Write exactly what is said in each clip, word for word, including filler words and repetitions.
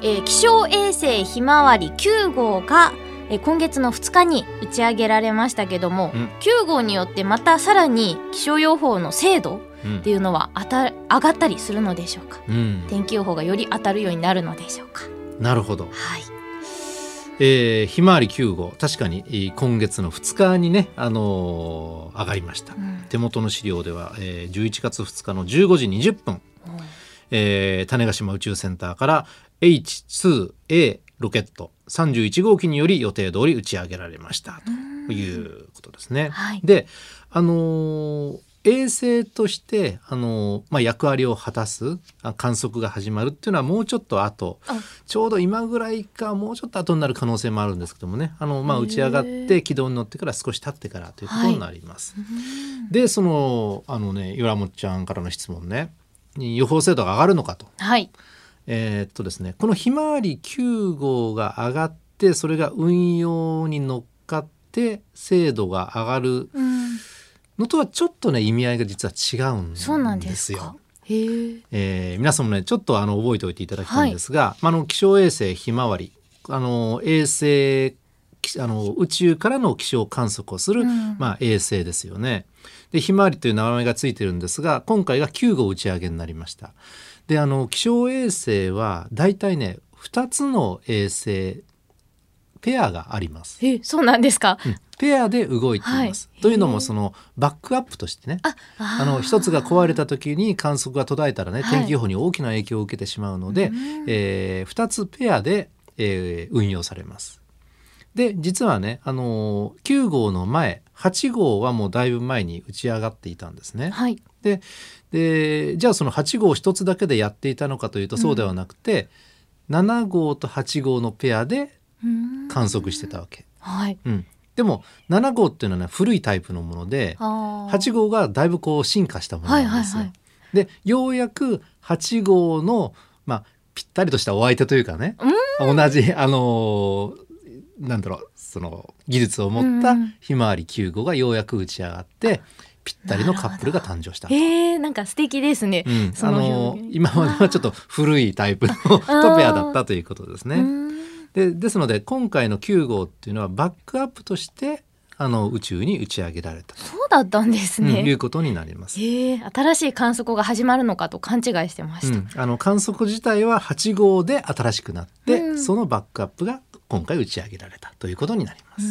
えー、気象衛星ひまわりきゅう号が、えー、今月のふつかに打ち上げられましたけども、うん、きゅう号によってまたさらに気象予報の精度っていうのは当た上がったりするのでしょうか、うん、天気予報がより当たるようになるのでしょうか。 なるほど、 はい。 えー、ひまわりきゅう号確かに今月のふつかにね、あのー、上がりました、うん、手元の資料では、えー、じゅういちがつふつかのじゅうごじにじゅっぷん、うん、えー、種子島宇宙センターから エイチツーエー ロケットさんじゅういち号機により予定通り打ち上げられましたということですね、はい、で、あのー衛星として、あのまあ、役割を果たす観測が始まるっていうのはもうちょっと後、ちょうど今ぐらいかもうちょっと後になる可能性もあるんですけどもね、あの、まあ、打ち上がって軌道に乗ってから少し経ってからということになります、はい、でそのあのね岩本ちゃんからの質問ね、予報精度が上がるのかと、 はい、 えー、っとですねこのひまわりきゅう号が上がってそれが運用に乗っかって精度が上がる、うんのとはちょっとね意味合いが実は違うんですよ。 そうなんですか。へー、 えー、皆さんもねちょっとあの覚えておいていただきたいんですが、はい、まあ、あの気象衛星ひまわり、あの衛星あの宇宙からの気象観測をする、うん、まあ、衛星ですよね。でひまわりという名前がついてるんですが今回がきゅう号打ち上げになりました。であの気象衛星はだいたいねふたつの衛星ペアがあります。 え、そうなんですか、 うん、ペアで動いています、はい、というのもそのバックアップとしてね、ああの一つが壊れた時に観測が途絶えたらね、はい、天気予報に大きな影響を受けてしまうので、えー、ふたつペアで、えー、運用されます。で実はね、あのー、きゅう号の前はち号はもうだいぶ前に打ち上がっていたんですね、 はい、 で, でじゃあそのはち号一つだけでやっていたのかというとそうではなくて、うん、なな号とはち号のペアで観測してたわけ、 はい、 うん、でもなな号っていうのは、ね、古いタイプのものではち号がだいぶこう進化したものなんですよ、はいはいはい、でようやくはち号の、まあ、ぴったりとしたお相手というかね、同じ、あのー、なんだろうその技術を持ったひまわりきゅう号がようやく打ち上がってぴったりのカップルが誕生したと。 えー、なんか素敵ですね、 うん、あのー、今まではちょっと古いタイプのトペアだったということですね。で, ですので今回のきゅう号っていうのはバックアップとしてあの宇宙に打ち上げられたと、 そうだったんですね、 うん、いうことになります。 へー、新しい観測が始まるのかと勘違いしてました、 うん、あの観測自体ははち号で新しくなって、うん、そのバックアップが今回打ち上げられたということになります。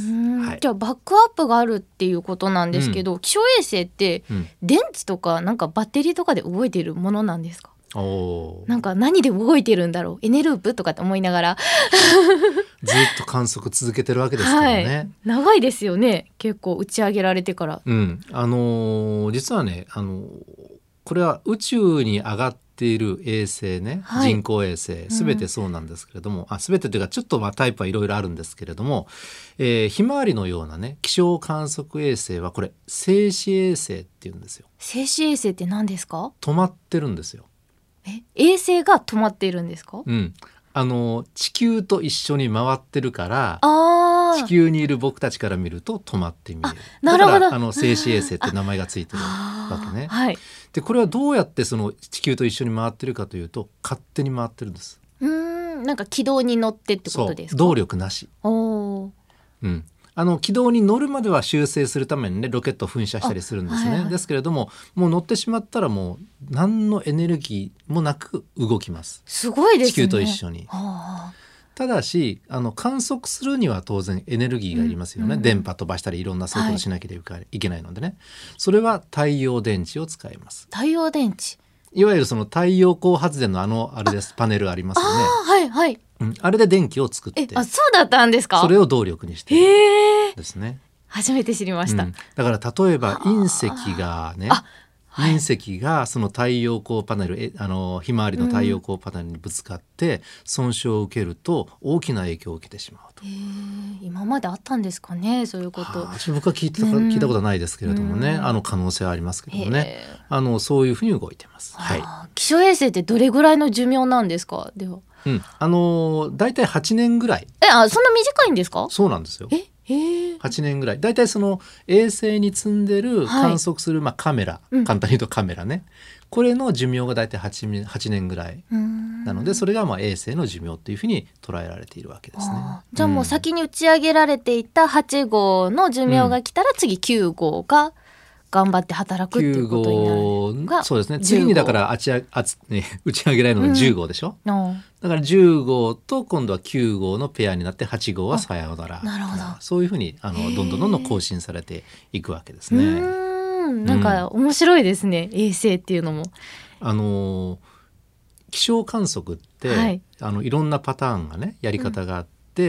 はい、 じゃあバックアップがあるっていうことなんですけど、うん、気象衛星って、うん、電池とかなんかバッテリーとかで動いているものなんですか？ おなんか何で動いてるんだろう、エネループとかって思いながらずっと観測続けてるわけですからね、はい、 長いですよね結構打ち上げられてから、 うん、あのー、実はね、あのー、これは宇宙に上がっている衛星ね、はい、人工衛星すべてそうなんですけれども、うん、あすべてというかちょっとまあタイプはいろいろあるんですけれども、えー、ひまわりのようなね気象観測衛星はこれ静止衛星っていうんですよ。 静止衛星って何ですか？ 止まってるんですよ。 え、衛星が止まっているんですか？ うん、あの地球と一緒に回ってるからあ地球にいる僕たちから見ると止まって見える。 なるほど、 だからあの静止衛星って名前がついてるわけね、 はい、 でこれはどうやってその地球と一緒に回ってるかというと勝手に回ってるんです。 うーん、なんか軌道に乗ってってことですか？ そう、動力なし。 おー、 うん、あの軌道に乗るまでは修正するためにねロケットを噴射したりするんですね、はいはい、ですけれどももう乗ってしまったらもう何のエネルギーもなく動きます。 すごいですね、 地球と一緒に。 はあ、 ただしあの観測するには当然エネルギーがいりますよね、うんうん、電波飛ばしたりいろんなそういうことしなければいけないのでね、はい、それは太陽電池を使います。 太陽電池、 いわゆるその太陽光発電のあのあれです、パネルありますよね。 あ、はいはい、 うん、あれで電気を作って、 え、あ、そうだったんですか？ それを動力にしてるんですね。 初めて知りました、 うん、だから例えば隕石がね、隕石がその太陽光パネル、えあのひまわりの太陽光パネルにぶつかって損傷を受けると大きな影響を受けてしまうと。 へー、今まであったんですかね、そういうこと。 はあ、僕は聞いた、聞いたことはないですけれどもね、あの可能性はありますけどもね、あのそういうふうに動いてます、はい、 気象衛星ってどれぐらいの寿命なんですか？では、 うん、あのだいたいはちねんぐらい。 え、あ、そんな短いんですか？ そうなんですよ。 えへえ。 はちねんぐらい。だいたいその衛星に積んでるはい観測する、まあ、カメラ、 うん簡単に言うとカメラね、これの寿命がだいたい 8, 8年ぐらいなので、それがまあ衛星の寿命っていうふうに捉えられているわけですね。 あじゃあもう先に打ち上げられていたはち号の寿命が来たら、次きゅう号が頑張って働くっていうことになるのが、 そうですね。次にだからあちああつ、ね、打ち上げられるのがじゅう号でしょ、うん、だからじゅう号と今度はきゅう号のペアになってはち号はさようなら。 なるほど。 そういうふうにあのどんどんどんどん更新されていくわけですね。 うーんなんか面白いですね、うん、衛星っていうのも。 あの気象観測って、はい、あのいろんなパターンがねやり方があって、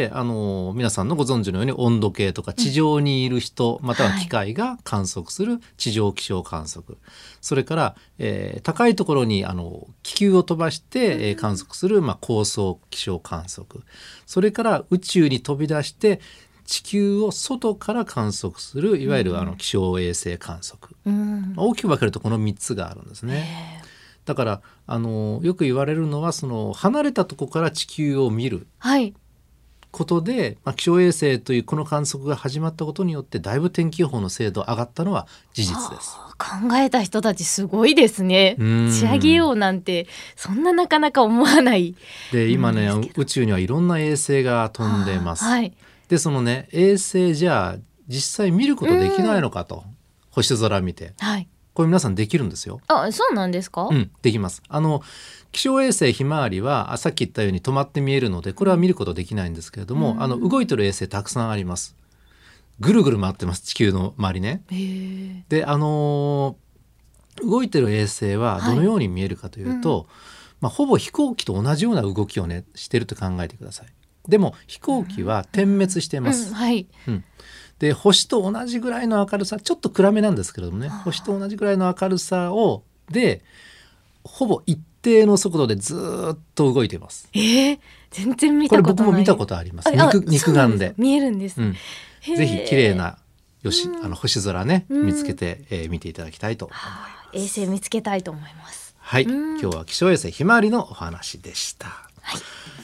うん、あの皆さんのご存知のように温度計とか地上にいる人、うん、または機械が観測する地上気象観測、はい、それから、えー、高いところにあの気球を飛ばして、うん、えー、観測する、まあ、高層気象観測、それから宇宙に飛び出して地球を外から観測するいわゆるあの気象衛星観測、うん、大きく分けるとこのみっつがあるんですね。だからあのよく言われるのはその離れたところから地球を見ることで、はい、まあ、気象衛星というこの観測が始まったことによってだいぶ天気予報の精度上がったのは事実です。 考えた人たちすごいですね。仕上げようなんてそんななかなか思わない。 で今ね宇宙にはいろんな衛星が飛んでます。はい、でそのね衛星じゃあ実際見ることできないのかと、星空見て、はい、これ皆さんできるんですよ。 あ、そうなんですか？ うん、できます。あの気象衛星ひまわりはさっき言ったように止まって見えるのでこれは見ることできないんですけれども、うん、あの動いてる衛星たくさんあります。ぐるぐる回ってます、地球の周りね。へー。であのー、動いてる衛星はどのように見えるかというと、はい、うん、まあ、ほぼ飛行機と同じような動きをねしてると考えてください。でも飛行機は点滅してます。 うんうん、はい、 うん、で星と同じぐらいの明るさ、ちょっと暗めなんですけれどもね、星と同じぐらいの明るさをでほぼ一定の速度でずっと動いています。 えー、全然見たことない。これ僕も見たことあります。肉, 肉眼で見えるんです、うん、 ぜひ綺麗なよし、あの星空ね、見つけて、えー、見ていただきたいと思います。 衛星見つけたいと思います。 はい、今日は気象衛星ひまわりのお話でした。 はい。